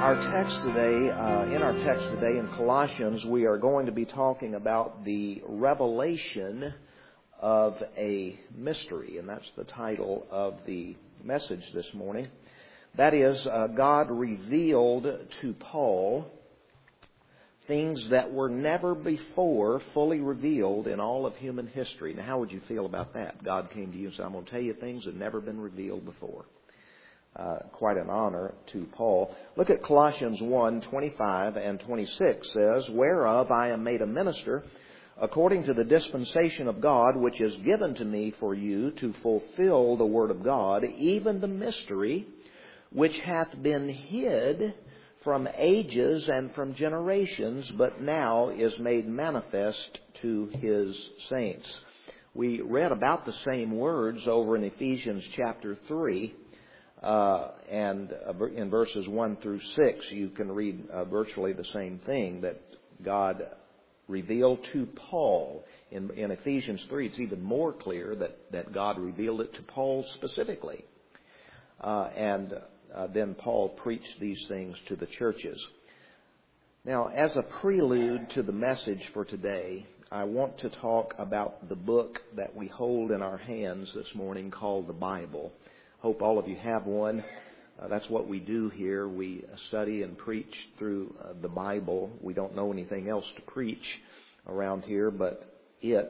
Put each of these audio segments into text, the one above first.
Our text today, in our text today in Colossians, we are going to be talking about the revelation of a mystery, and that's the title of the message this morning. That is, God revealed to Paul things that were never before fully revealed in all of human history. Now, how would you feel about that? God came to you and said, I'm going to tell you things that have never been revealed before. Quite an honor to Paul. Look at Colossians 1:25 and 26 says, Whereof I am made a minister, according to the dispensation of God, which is given to me for you to fulfill the word of God, even the mystery which hath been hid from ages and from generations, but now is made manifest to His saints. We read about the same words over in Ephesians chapter 3. And in verses 1 through 6, you can read virtually the same thing that God revealed to Paul. In Ephesians 3, it's even more clear that God revealed it to Paul specifically. Then Paul preached these things to the churches. Now, as a prelude to the message for today, I want to talk about the book that we hold in our hands this morning called the Bible. Hope all of you have one. That's what we do here. We study and preach through the Bible. We don't know anything else to preach around here but it.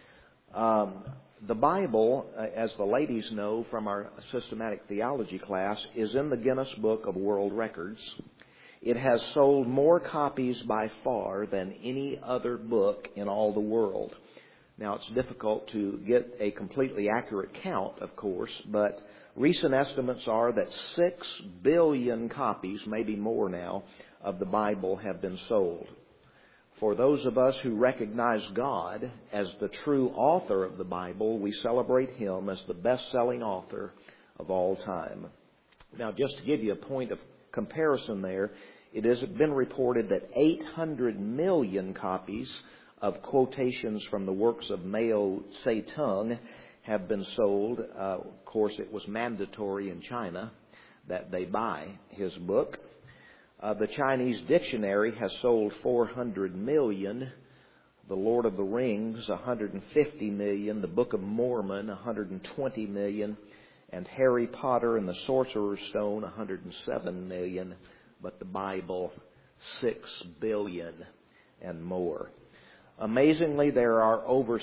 The Bible, as the ladies know from our systematic theology class, is in the Guinness Book of World Records. It has sold more copies by far than any other book in all the world. Now, it's difficult to get a completely accurate count, of course, but recent estimates are that 6 billion copies, maybe more now, of the Bible have been sold. For those of us who recognize God as the true author of the Bible, we celebrate Him as the best-selling author of all time. Now, just to give you a point of comparison there, it has been reported that 800 million copies of quotations from the works of Mao Zedong have been sold. Of course, it was mandatory in China that they buy his book. The Chinese dictionary has sold 400 million. The Lord of the Rings, 150 million. The Book of Mormon, 120 million. And Harry Potter and the Sorcerer's Stone, 107 million. But the Bible, 6 billion and more. Amazingly, there are over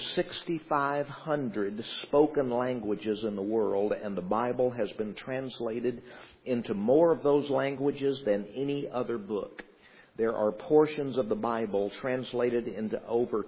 6,500 spoken languages in the world, and the Bible has been translated into more of those languages than any other book. There are portions of the Bible translated into over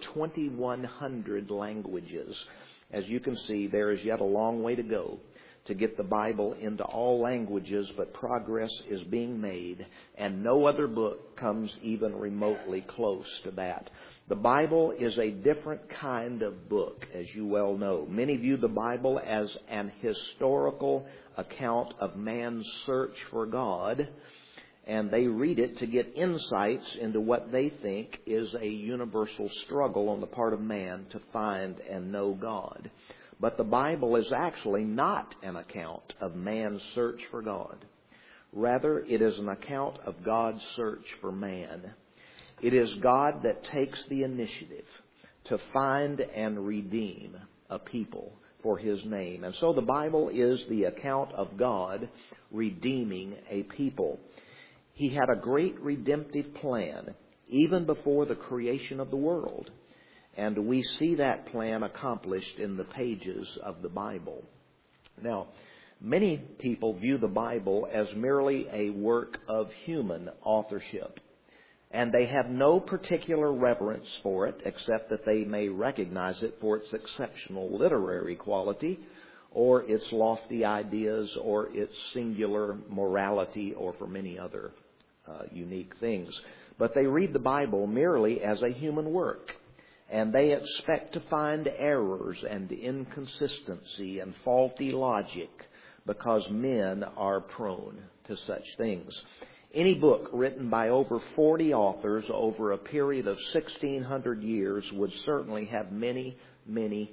2,100 languages. As you can see, there is yet a long way to go to get the Bible into all languages, but progress is being made, and no other book comes even remotely close to that. The Bible is a different kind of book, as you well know. Many view the Bible as an historical account of man's search for God, and they read it to get insights into what they think is a universal struggle on the part of man to find and know God. But the Bible is actually not an account of man's search for God. Rather, it is an account of God's search for man. It is God that takes the initiative to find and redeem a people for His name. And so the Bible is the account of God redeeming a people. He had a great redemptive plan even before the creation of the world. And we see that plan accomplished in the pages of the Bible. Now, many people view the Bible as merely a work of human authorship. And they have no particular reverence for it, except that they may recognize it for its exceptional literary quality, or its lofty ideas, or its singular morality, or for many other unique things. But they read the Bible merely as a human work. And they expect to find errors and inconsistency and faulty logic because men are prone to such things. Any book written by over 40 authors over a period of 1,600 years would certainly have many, many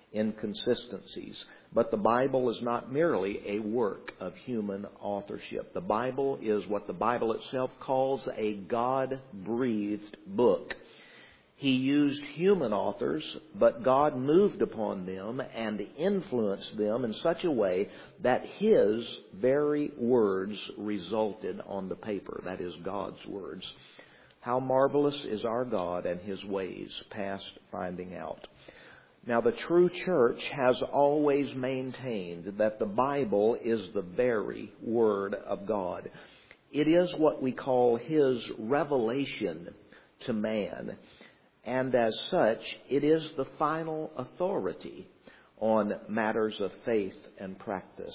inconsistencies. But the Bible is not merely a work of human authorship. The Bible is what the Bible itself calls a God-breathed book. He used human authors, but God moved upon them and influenced them in such a way that His very words resulted on the paper. That is God's words. How marvelous is our God and His ways, past finding out. Now, the true church has always maintained that the Bible is the very Word of God. It is what we call His revelation to man. And as such, it is the final authority on matters of faith and practice.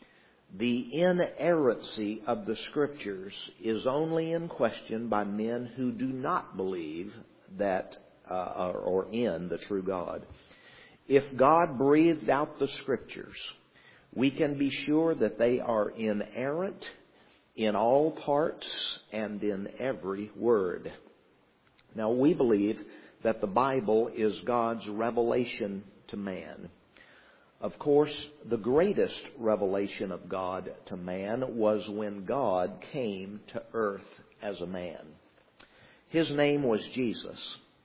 The inerrancy of the Scriptures is only in question by men who do not believe that or in the true God. If God breathed out the Scriptures, we can be sure that they are inerrant in all parts and in every word. Now, we believe that the Bible is God's revelation to man. Of course, the greatest revelation of God to man was when God came to earth as a man. His name was Jesus,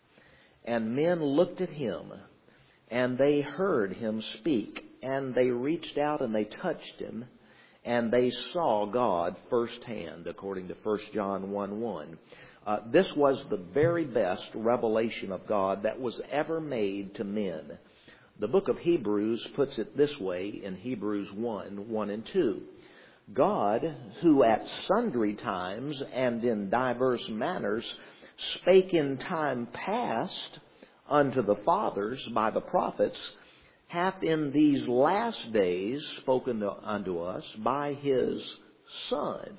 and men looked at Him, and they heard Him speak, and they reached out and they touched Him, and they saw God firsthand, according to 1 John 1:1. This was the very best revelation of God that was ever made to men. The book of Hebrews puts it this way in Hebrews 1:1 and 2. God, who at sundry times and in diverse manners spake in time past unto the fathers by the prophets, hath in these last days spoken unto us by His Son.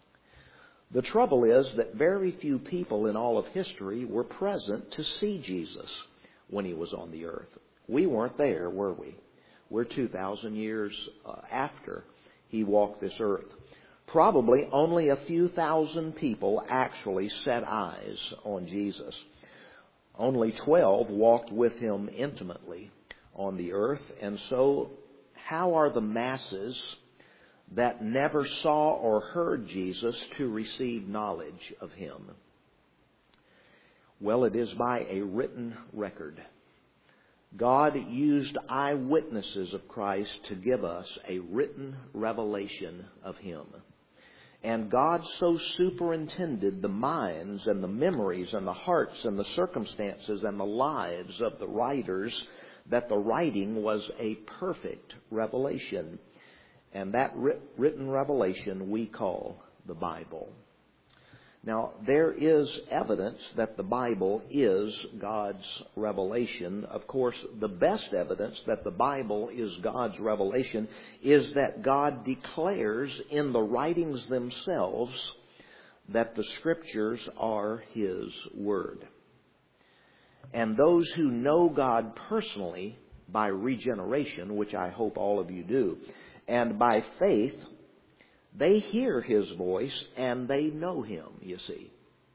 The trouble is that very few people in all of history were present to see Jesus when He was on the earth. We weren't there, were we? We're 2,000 years after He walked this earth. Probably only a few thousand people actually set eyes on Jesus. Only 12 walked with Him intimately on the earth. And so, how are the masses that never saw or heard Jesus to receive knowledge of Him? Well, it is by a written record. God used eyewitnesses of Christ to give us a written revelation of Him. And God so superintended the minds and the memories and the hearts and the circumstances and the lives of the writers that the writing was a perfect revelation. And that written revelation we call the Bible. Now, there is evidence that the Bible is God's revelation. Of course, the best evidence that the Bible is God's revelation is that God declares in the writings themselves that the Scriptures are His Word. And those who know God personally by regeneration, which I hope all of you do, and by faith, they hear His voice and they know Him, you see.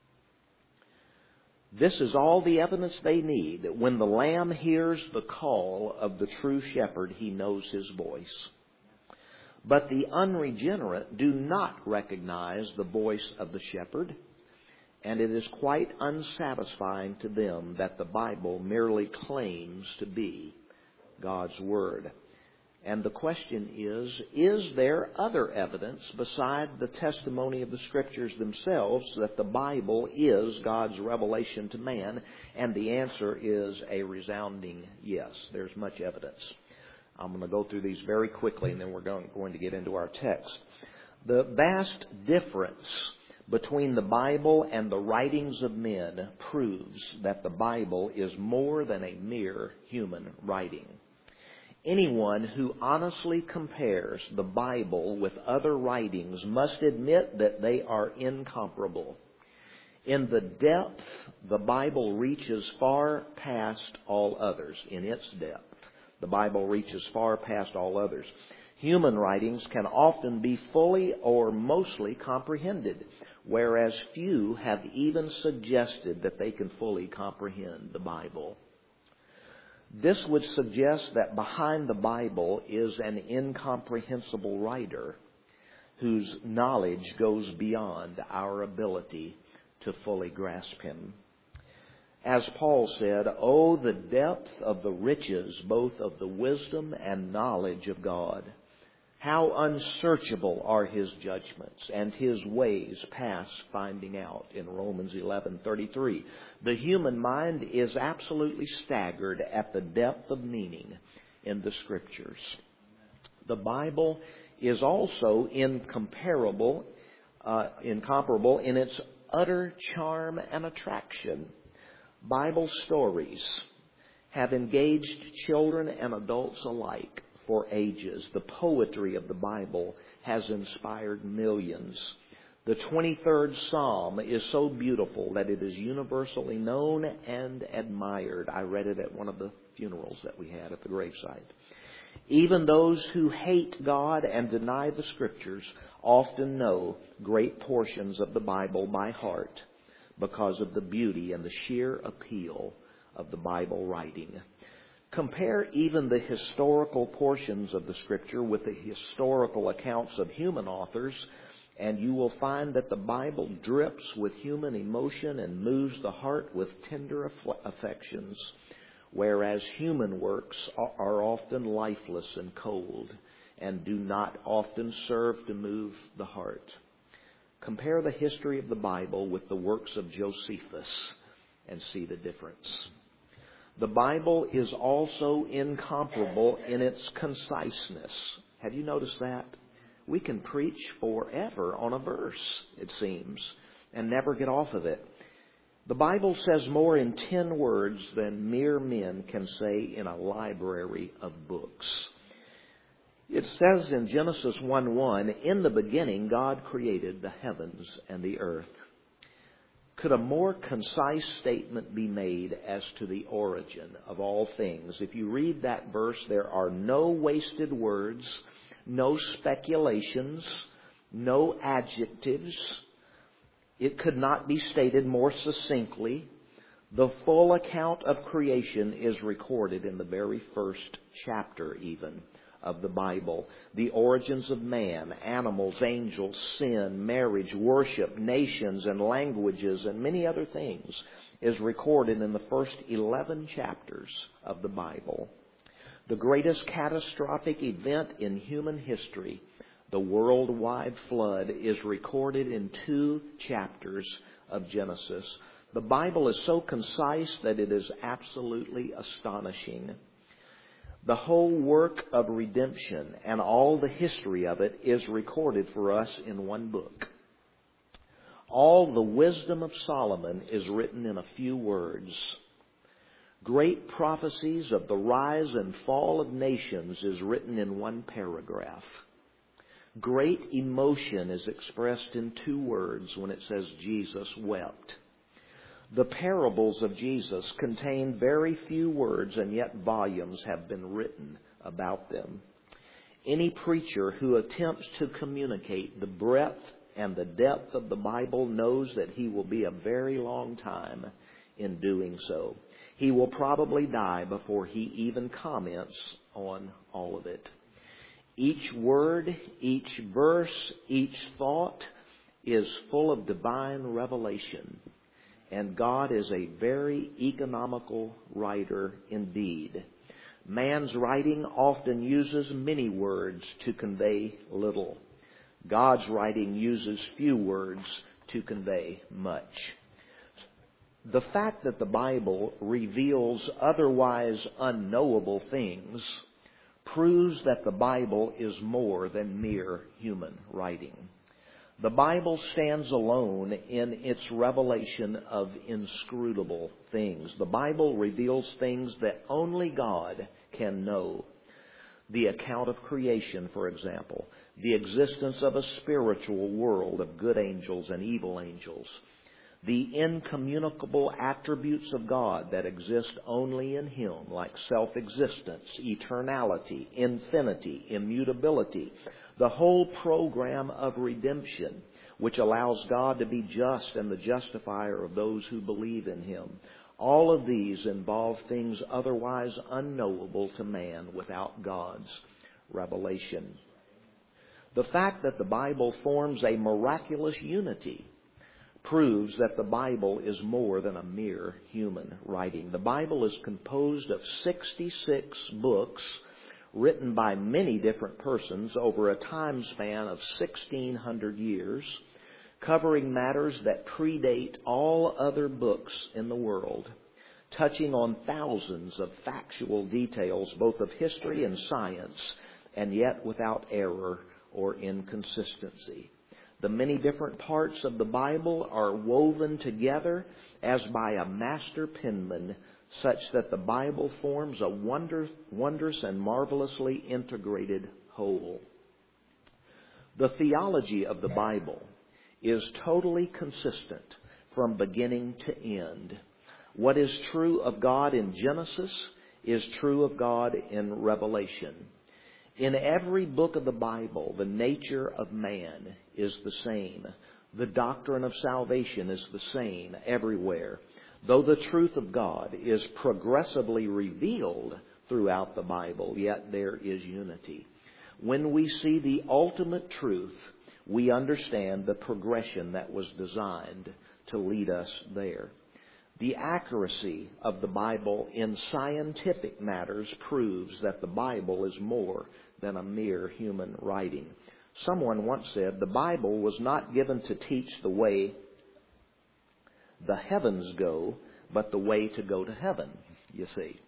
This is all the evidence they need. When the lamb hears the call of the true shepherd, he knows his voice. But the unregenerate do not recognize the voice of the shepherd, and it is quite unsatisfying to them that the Bible merely claims to be God's Word. And the question is there other evidence beside the testimony of the Scriptures themselves that the Bible is God's revelation to man? And the answer is a resounding yes. There's much evidence. I'm going to go through these very quickly, and then we're going to get into our text. The vast difference between the Bible and the writings of men proves that the Bible is more than a mere human writing. Anyone who honestly compares the Bible with other writings must admit that they are incomparable. In the depth, the Bible reaches far past all others. In its depth, the Bible reaches far past all others. Human writings can often be fully or mostly comprehended, whereas few have even suggested that they can fully comprehend the Bible. This would suggest that behind the Bible is an incomprehensible writer whose knowledge goes beyond our ability to fully grasp him. As Paul said, "Oh, the depth of the riches, both of the wisdom and knowledge of God. How unsearchable are his judgments, and his ways past finding out," in Romans 11:33. The human mind is absolutely staggered at the depth of meaning in the Scriptures. The Bible is also incomparable in its utter charm and attraction. Bible stories have engaged children and adults alike for ages. The poetry of the Bible has inspired millions. The 23rd Psalm is so beautiful that it is universally known and admired. I read it at one of the funerals that we had at the gravesite. Even those who hate God and deny the Scriptures often know great portions of the Bible by heart because of the beauty and the sheer appeal of the Bible writing. Compare even the historical portions of the Scripture with the historical accounts of human authors, and you will find that the Bible drips with human emotion and moves the heart with tender affections, whereas human works are often lifeless and cold and do not often serve to move the heart. Compare the history of the Bible with the works of Josephus and see the difference. The Bible is also incomparable in its conciseness. Have you noticed that? We can preach forever on a verse, it seems, and never get off of it. The Bible says more in 10 words than mere men can say in a library of books. It says in Genesis 1:1, "In the beginning God created the heavens and the earth." Could a more concise statement be made as to the origin of all things? If you read that verse, there are no wasted words, no speculations, no adjectives. It could not be stated more succinctly. The full account of creation is recorded in the very first chapter even of the Bible. The origins of man, animals, angels, sin, marriage, worship, nations and languages, and many other things is recorded in the first 11 chapters of the Bible. The greatest catastrophic event in human history, the worldwide flood, is recorded in 2 chapters of Genesis. The Bible is so concise that it is absolutely astonishing. The whole work of redemption and all the history of it is recorded for us in one book. All the wisdom of Solomon is written in a few words. Great prophecies of the rise and fall of nations is written in one paragraph. Great emotion is expressed in 2 words when it says Jesus wept. The parables of Jesus contain very few words, and yet volumes have been written about them. Any preacher who attempts to communicate the breadth and the depth of the Bible knows that he will be a very long time in doing so. He will probably die before he even comments on all of it. Each word, each verse, each thought is full of divine revelation. And God is a very economical writer indeed. Man's writing often uses many words to convey little. God's writing uses few words to convey much. The fact that the Bible reveals otherwise unknowable things proves that the Bible is more than mere human writing. The Bible stands alone in its revelation of inscrutable things. The Bible reveals things that only God can know. The account of creation, for example. The existence of a spiritual world of good angels and evil angels. The incommunicable attributes of God that exist only in Him, like self-existence, eternality, infinity, immutability. The whole program of redemption, which allows God to be just and the justifier of those who believe in Him. All of these involve things otherwise unknowable to man without God's revelation. The fact that the Bible forms a miraculous unity proves that the Bible is more than a mere human writing. The Bible is composed of 66 books written by many different persons over a time span of 1,600 years, covering matters that predate all other books in the world, touching on thousands of factual details, both of history and science, and yet without error or inconsistency. The many different parts of the Bible are woven together as by a master penman, such that the Bible forms a wondrous and marvelously integrated whole. The theology of the Bible is totally consistent from beginning to end. What is true of God in Genesis is true of God in Revelation. In every book of the Bible, the nature of man is the same. The doctrine of salvation is the same everywhere. Though the truth of God is progressively revealed throughout the Bible, yet there is unity. When we see the ultimate truth, we understand the progression that was designed to lead us there. The accuracy of the Bible in scientific matters proves that the Bible is more than a mere human writing. Someone once said, the Bible was not given to teach the way the heavens go, but the way to go to heaven, you see.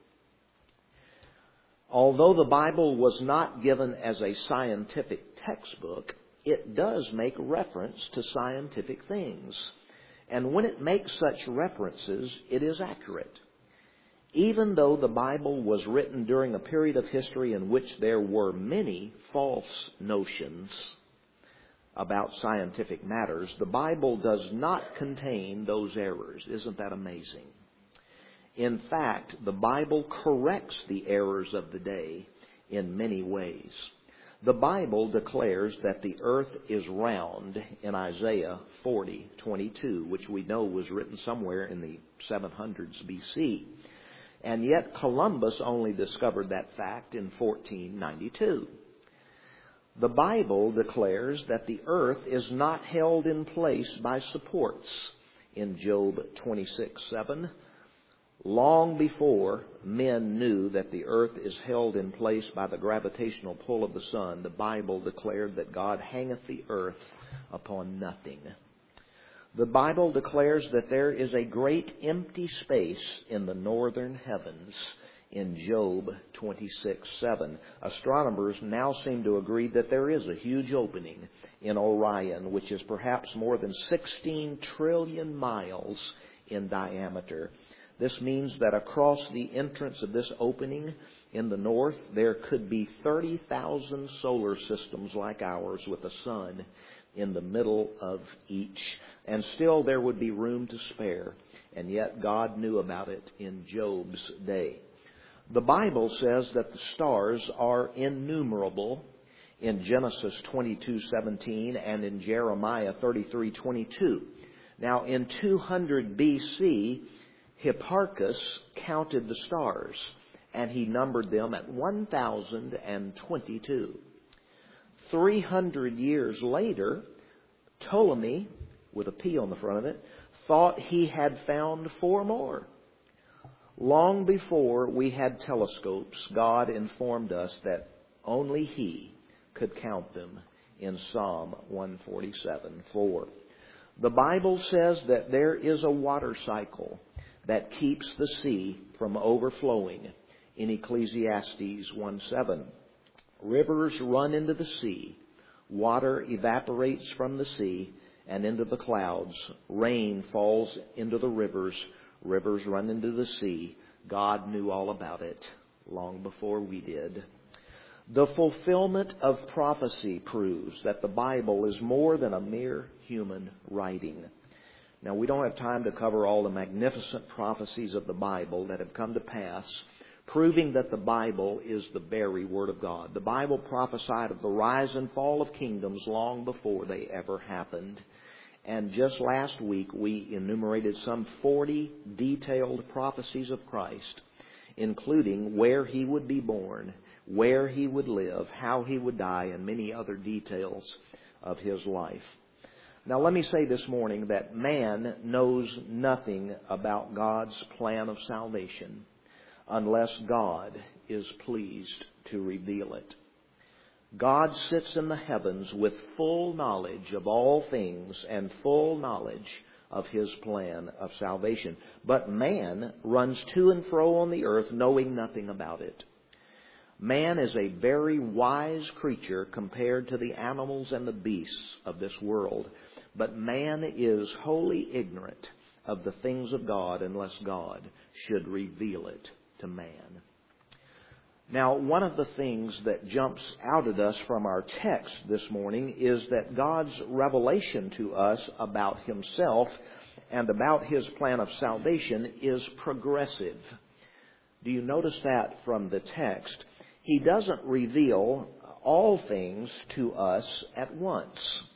Although the Bible was not given as a scientific textbook, it does make reference to scientific things. And when it makes such references, it is accurate. Even though the Bible was written during a period of history in which there were many false notions about scientific matters, the Bible does not contain those errors. Isn't that amazing? In fact, the Bible corrects the errors of the day in many ways. The Bible declares that the earth is round in Isaiah 40:22, which we know was written somewhere in the 700s BC. And yet Columbus only discovered that fact in 1492. The Bible declares that the earth is not held in place by supports in Job 26:7. Long before men knew that the earth is held in place by the gravitational pull of the sun, the Bible declared that God hangeth the earth upon nothing. The Bible declares that there is a great empty space in the northern heavens in Job 26:7. Astronomers now seem to agree that there is a huge opening in Orion, which is perhaps more than 16 trillion miles in diameter. This means that across the entrance of this opening in the north, there could be 30,000 solar systems like ours with a sun in the middle of each. And still there would be room to spare. And yet God knew about it in Job's day. The Bible says that the stars are innumerable in Genesis 22:17 and in Jeremiah 33:22. Now in 200 BC, Hipparchus counted the stars, and he numbered them at 1,022. 300 years later, Ptolemy, with a P on the front of it, thought he had found 4 more. Long before we had telescopes, God informed us that only He could count them in Psalm 147:4. The Bible says that there is a water cycle that keeps the sea from overflowing in Ecclesiastes 1:7. Rivers run into the sea. Water evaporates from the sea and into the clouds. Rain falls into the rivers. Rivers run into the sea. God knew all about it long before we did. The fulfillment of prophecy proves that the Bible is more than a mere human writing. Now, we don't have time to cover all the magnificent prophecies of the Bible that have come to pass, proving that the Bible is the very Word of God. The Bible prophesied of the rise and fall of kingdoms long before they ever happened. And just last week, we enumerated some 40 detailed prophecies of Christ, including where He would be born, where He would live, how He would die, and many other details of His life. Now, let me say this morning that man knows nothing about God's plan of salvation unless God is pleased to reveal it. God sits in the heavens with full knowledge of all things and full knowledge of His plan of salvation. But man runs to and fro on the earth knowing nothing about it. Man is a very wise creature compared to the animals and the beasts of this world. But man is wholly ignorant of the things of God unless God should reveal it to man. Now, one of the things that jumps out at us from our text this morning is that God's revelation to us about Himself and about His plan of salvation is progressive. Do you notice that from the text? He doesn't reveal all things to us at once.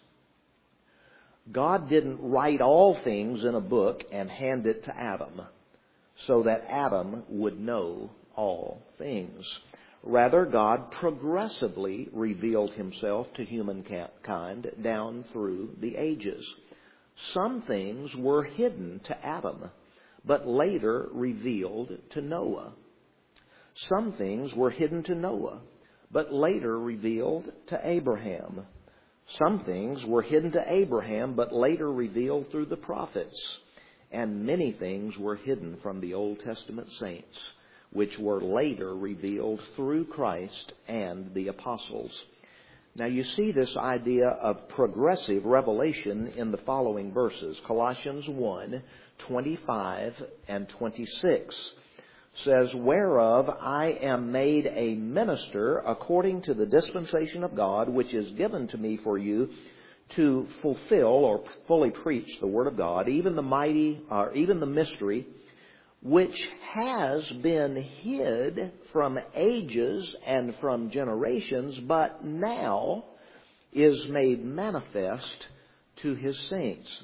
God didn't write all things in a book and hand it to Adam so that Adam would know all things. Rather, God progressively revealed Himself to humankind down through the ages. Some things were hidden to Adam, but later revealed to Noah. Some things were hidden to Noah, but later revealed to Abraham. Some things were hidden to Abraham, but later revealed through the prophets. And many things were hidden from the Old Testament saints, which were later revealed through Christ and the apostles. Now you see this idea of progressive revelation in the following verses. Colossians 1:25 and 26 says, "Whereof I am made a minister according to the dispensation of God, which is given to me for you to fulfill or fully preach the Word of God, even the mystery, which has been hid from ages and from generations, but now is made manifest to His saints."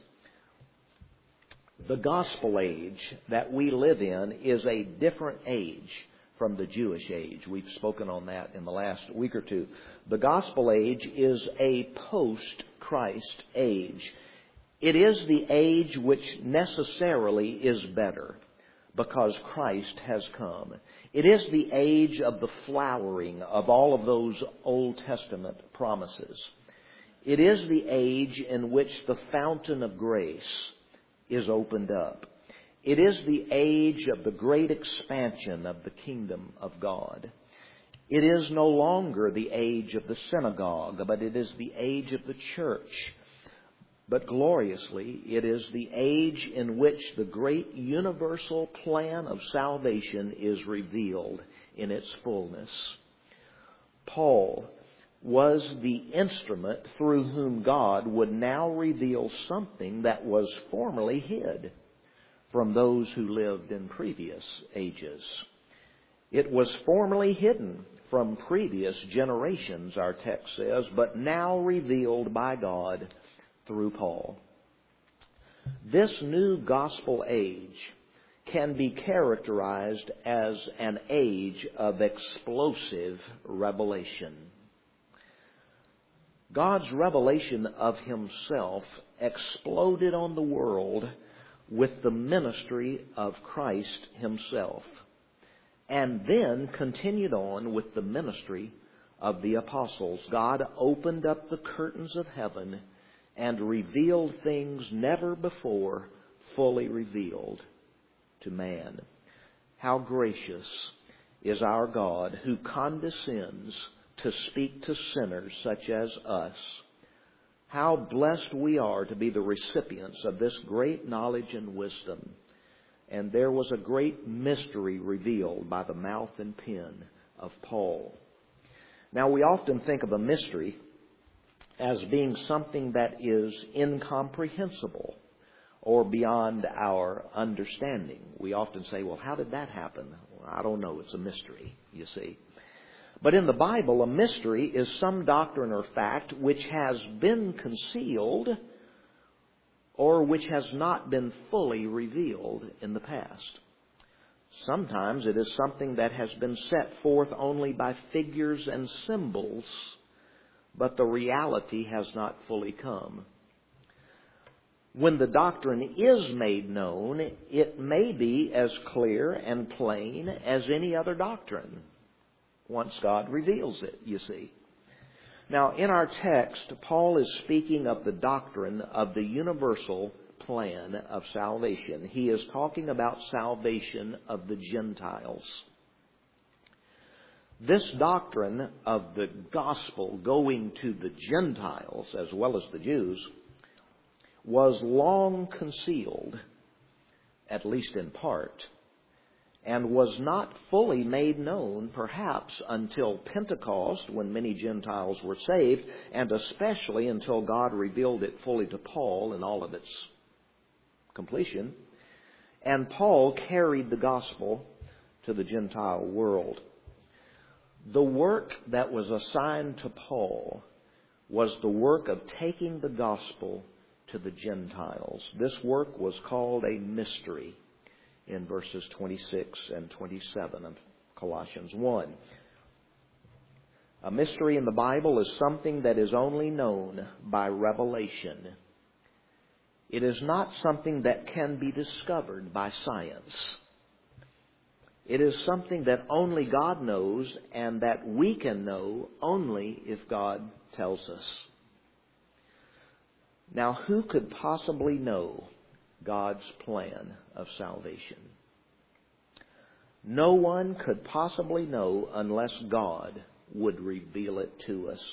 The gospel age that we live in is a different age from the Jewish age. We've spoken on that in the last week or two. The gospel age is a post-Christ age. It is the age which necessarily is better because Christ has come. It is the age of the flowering of all of those Old Testament promises. It is the age in which the fountain of grace is opened up. It is the age of the great expansion of the kingdom of God. It is no longer the age of the synagogue, but it is the age of the church. But gloriously, it is the age in which the great universal plan of salvation is revealed in its fullness. Paul was the instrument through whom God would now reveal something that was formerly hid from those who lived in previous ages. It was formerly hidden from previous generations, our text says, but now revealed by God through Paul. This new gospel age can be characterized as an age of explosive revelation. God's revelation of Himself exploded on the world with the ministry of Christ Himself, and then continued on with the ministry of the apostles. God opened up the curtains of heaven and revealed things never before fully revealed to man. How gracious is our God, who condescends to speak to sinners such as us. How blessed we are to be the recipients of this great knowledge and wisdom. And there was a great mystery revealed by the mouth and pen of Paul. Now, we often think of a mystery as being something that is incomprehensible or beyond our understanding. We often say, well, how did that happen? Well, I don't know. It's a mystery, you see. But in the Bible, a mystery is some doctrine or fact which has been concealed or which has not been fully revealed in the past. Sometimes it is something that has been set forth only by figures and symbols, but the reality has not fully come. When the doctrine is made known, it may be as clear and plain as any other doctrine, once God reveals it, you see. Now, in our text, Paul is speaking of the doctrine of the universal plan of salvation. He is talking about salvation of the Gentiles. This doctrine of the gospel going to the Gentiles as well as the Jews was long concealed, at least in part, and was not fully made known, perhaps, until Pentecost, when many Gentiles were saved, and especially until God revealed it fully to Paul in all of its completion. And Paul carried the gospel to the Gentile world. The work that was assigned to Paul was the work of taking the gospel to the Gentiles. This work was called a mystery in verses 26 and 27 of Colossians 1. A mystery in the Bible is something that is only known by revelation. It is not something that can be discovered by science. It is something that only God knows, and that we can know only if God tells us. Now, who could possibly know God's plan of salvation? No one could possibly know unless God would reveal it to us.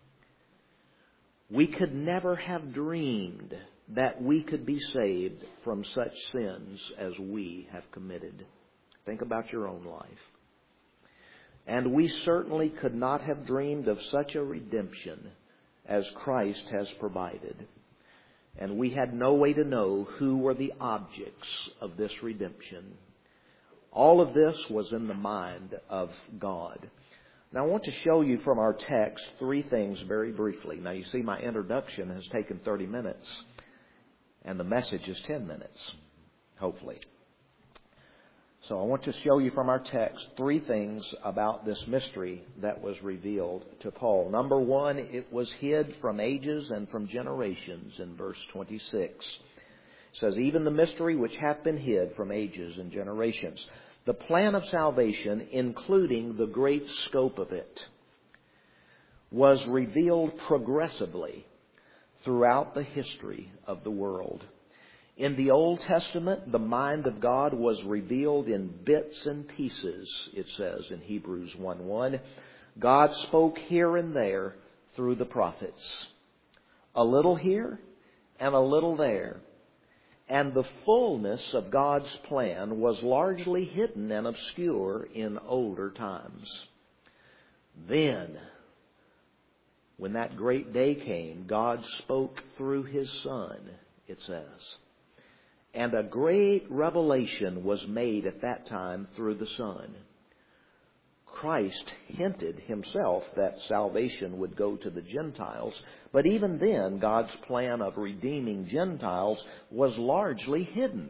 We could never have dreamed that we could be saved from such sins as we have committed. Think about your own life. And we certainly could not have dreamed of such a redemption as Christ has provided. And we had no way to know who were the objects of this redemption. All of this was in the mind of God. Now I want to show you from our text three things very briefly. Now you see my introduction has taken 30 minutes and the message is 10 minutes, hopefully. So I want to show you from our text three things about this mystery that was revealed to Paul. Number one, it was hid from ages and from generations in verse 26. It says, even the mystery which hath been hid from ages and generations. The plan of salvation, including the great scope of it, was revealed progressively throughout the history of the world. In the Old Testament, the mind of God was revealed in bits and pieces, it says in Hebrews 1:1. God spoke here and there through the prophets. A little here and a little there. And the fullness of God's plan was largely hidden and obscure in older times. Then, when that great day came, God spoke through His Son, it says. And a great revelation was made at that time through the Son. Christ hinted Himself that salvation would go to the Gentiles, but even then God's plan of redeeming Gentiles was largely hidden.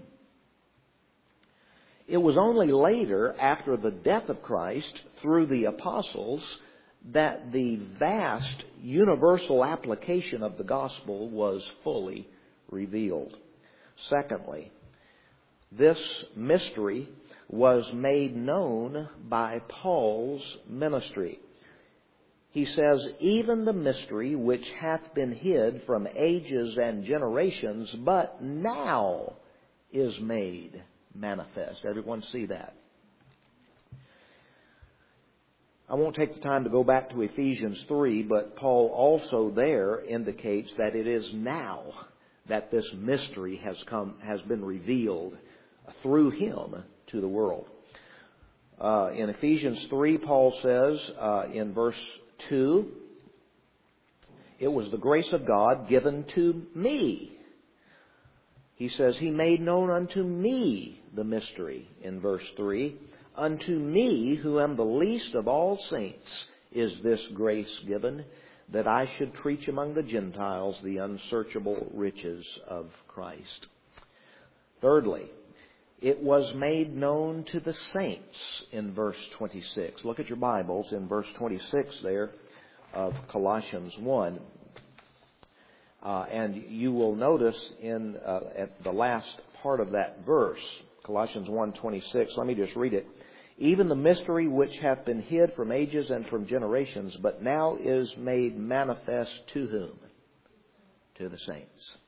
It was only later, after the death of Christ, through the apostles, that the vast universal application of the gospel was fully revealed. Secondly, this mystery was made known by Paul's ministry. He says, even the mystery which hath been hid from ages and generations, but now is made manifest. Everyone see that? I won't take the time to go back to Ephesians 3, but Paul also there indicates that it is now that this mystery has been revealed through Him to the world. In Ephesians 3, Paul says in verse 2, it was the grace of God given to me. He says, He made known unto me the mystery, in verse 3. Unto me, who am the least of all saints, is this grace given, that I should preach among the Gentiles the unsearchable riches of Christ. Thirdly, it was made known to the saints in verse 26. Look at your Bibles in verse 26 there of Colossians 1. And you will notice at the last part of that verse, Colossians 1:26, let me just read it. Even the mystery which hath been hid from ages and from generations, but now is made manifest to whom? To the saints.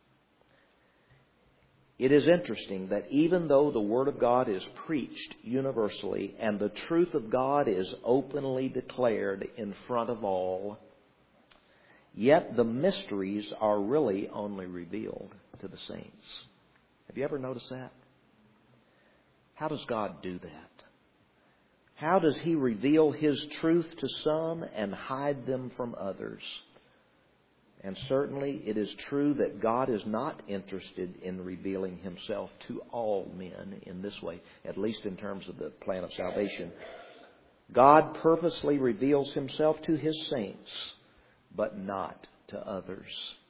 It is interesting that even though the Word of God is preached universally and the truth of God is openly declared in front of all, yet the mysteries are really only revealed to the saints. Have you ever noticed that? How does God do that? How does He reveal His truth to some and hide them from others? And certainly it is true that God is not interested in revealing Himself to all men in this way, at least in terms of the plan of salvation. God purposely reveals Himself to His saints, but not to others.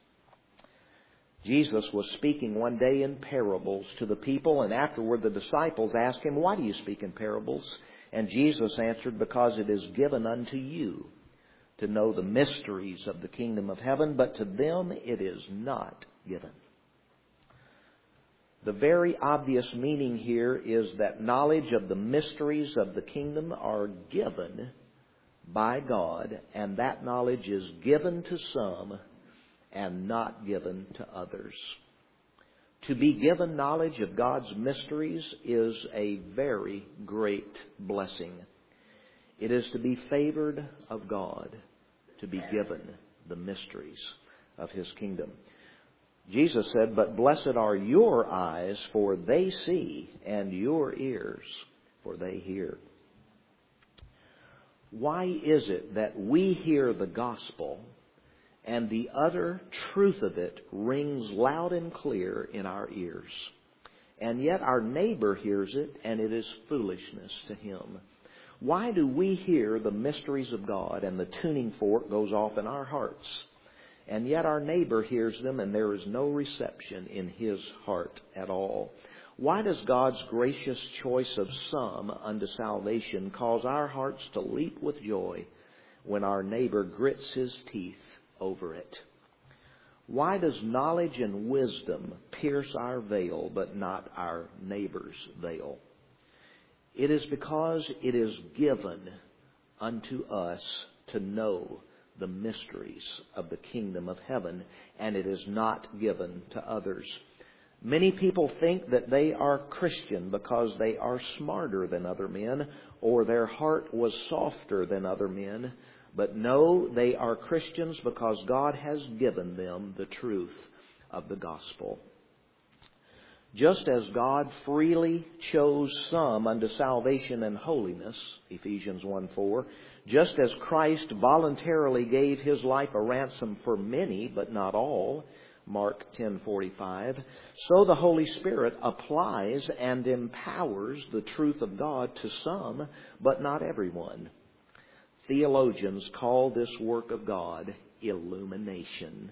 Jesus was speaking one day in parables to the people, and afterward the disciples asked Him, "Why do you speak in parables?" And Jesus answered, "Because it is given unto you to know the mysteries of the kingdom of heaven, but to them it is not given." The very obvious meaning here is that knowledge of the mysteries of the kingdom are given by God, and that knowledge is given to some and not given to others. To be given knowledge of God's mysteries is a very great blessing. It is to be favored of God to be given the mysteries of His kingdom. Jesus said, "But blessed are your eyes, for they see, and your ears, for they hear." Why is it that we hear the gospel and the utter truth of it rings loud and clear in our ears, and yet our neighbor hears it and it is foolishness to him? Why do we hear the mysteries of God and the tuning fork goes off in our hearts, and yet our neighbor hears them and there is no reception in his heart at all? Why does God's gracious choice of some unto salvation cause our hearts to leap with joy when our neighbor grits his teeth over it? Why does knowledge and wisdom pierce our veil but not our neighbor's veil? It is because it is given unto us to know the mysteries of the kingdom of heaven, and it is not given to others. Many people think that they are Christian because they are smarter than other men or their heart was softer than other men. But no, they are Christians because God has given them the truth of the gospel. Just as God freely chose some unto salvation and holiness, Ephesians 1:4, just as Christ voluntarily gave His life a ransom for many, but not all, Mark 10:45, so the Holy Spirit applies and empowers the truth of God to some, but not everyone. Theologians call this work of God illumination.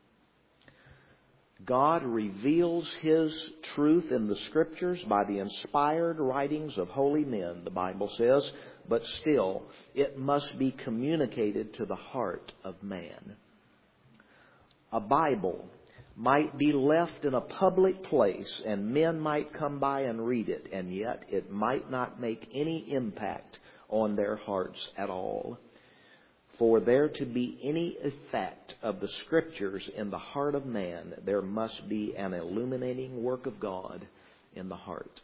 God reveals His truth in the Scriptures by the inspired writings of holy men, the Bible says, but still it must be communicated to the heart of man. A Bible might be left in a public place and men might come by and read it, and yet it might not make any impact on their hearts at all. For there to be any effect of the Scriptures in the heart of man, there must be an illuminating work of God in the heart.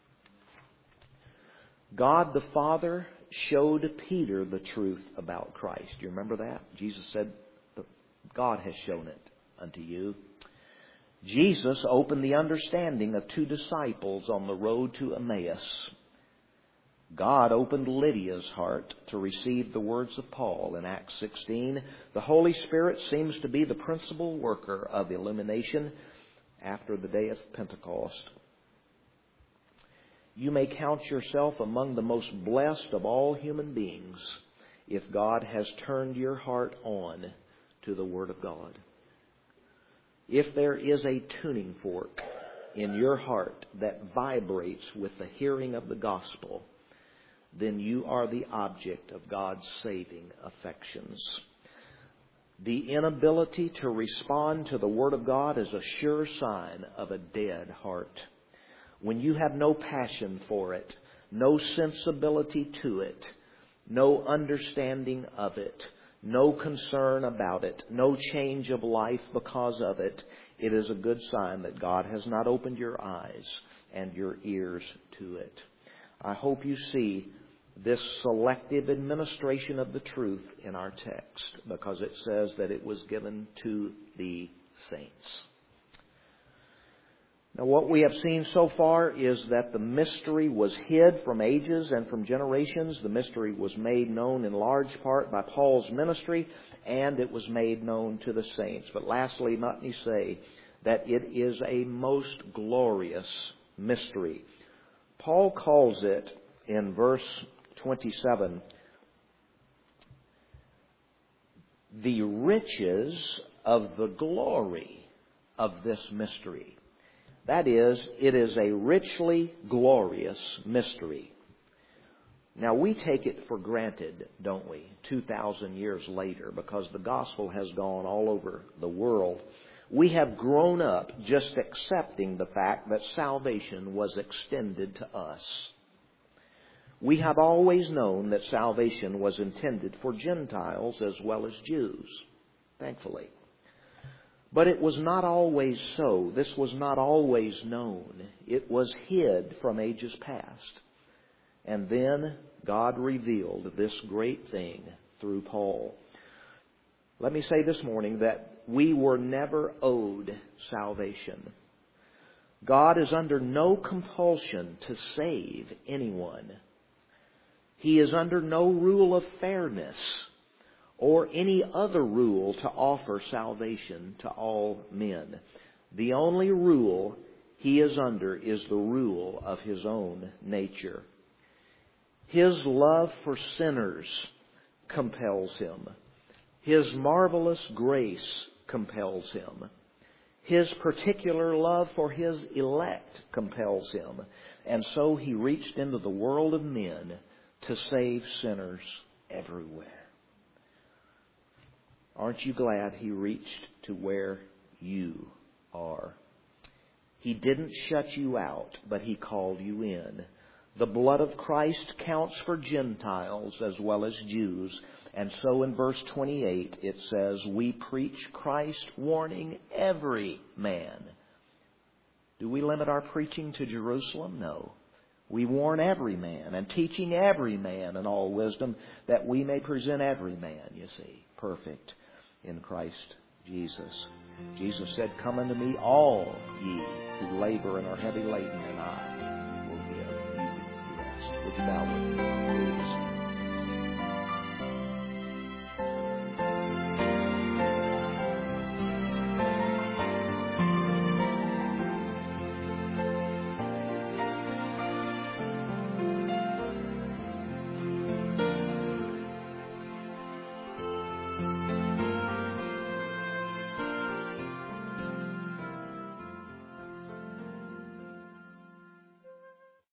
God the Father showed Peter the truth about Christ. Do you remember that? Jesus said, "God has shown it unto you." Jesus opened the understanding of two disciples on the road to Emmaus. God opened Lydia's heart to receive the words of Paul in Acts 16. The Holy Spirit seems to be the principal worker of illumination after the day of Pentecost. You may count yourself among the most blessed of all human beings if God has turned your heart on to the Word of God. If there is a tuning fork in your heart that vibrates with the hearing of the gospel, then you are the object of God's saving affections. The inability to respond to the Word of God is a sure sign of a dead heart. When you have no passion for it, no sensibility to it, no understanding of it, no concern about it, no change of life because of it, it is a good sign that God has not opened your eyes and your ears to it. I hope you see this selective administration of the truth in our text, because it says that it was given to the saints. Now, what we have seen so far is that the mystery was hid from ages and from generations. The mystery was made known in large part by Paul's ministry, and it was made known to the saints. But lastly, let me say that it is a most glorious mystery. Paul calls it in verse 27, the riches of the glory of this mystery. That is, it is a richly glorious mystery. Now, we take it for granted, don't we, 2,000 years later, because the gospel has gone all over the world. We have grown up just accepting the fact that salvation was extended to us. We have always known that salvation was intended for Gentiles as well as Jews, thankfully. But it was not always so. This was not always known. It was hid from ages past. And then God revealed this great thing through Paul. Let me say this morning that we were never owed salvation. God is under no compulsion to save anyone. He is under no rule of fairness or any other rule to offer salvation to all men. The only rule He is under is the rule of His own nature. His love for sinners compels Him. His marvelous grace compels Him. His particular love for His elect compels Him. And so He reached into the world of men to save sinners everywhere. Aren't you glad He reached to where you are? He didn't shut you out, but He called you in. The blood of Christ counts for Gentiles as well as Jews. And so in verse 28 it says, we preach Christ, warning every man. Do we limit our preaching to Jerusalem? No. We warn every man, and teaching every man in all wisdom, that we may present every man, you see, perfect in Christ Jesus. Jesus said, come unto me all ye who labor and are heavy laden, and I will give you rest. Would you bow with me?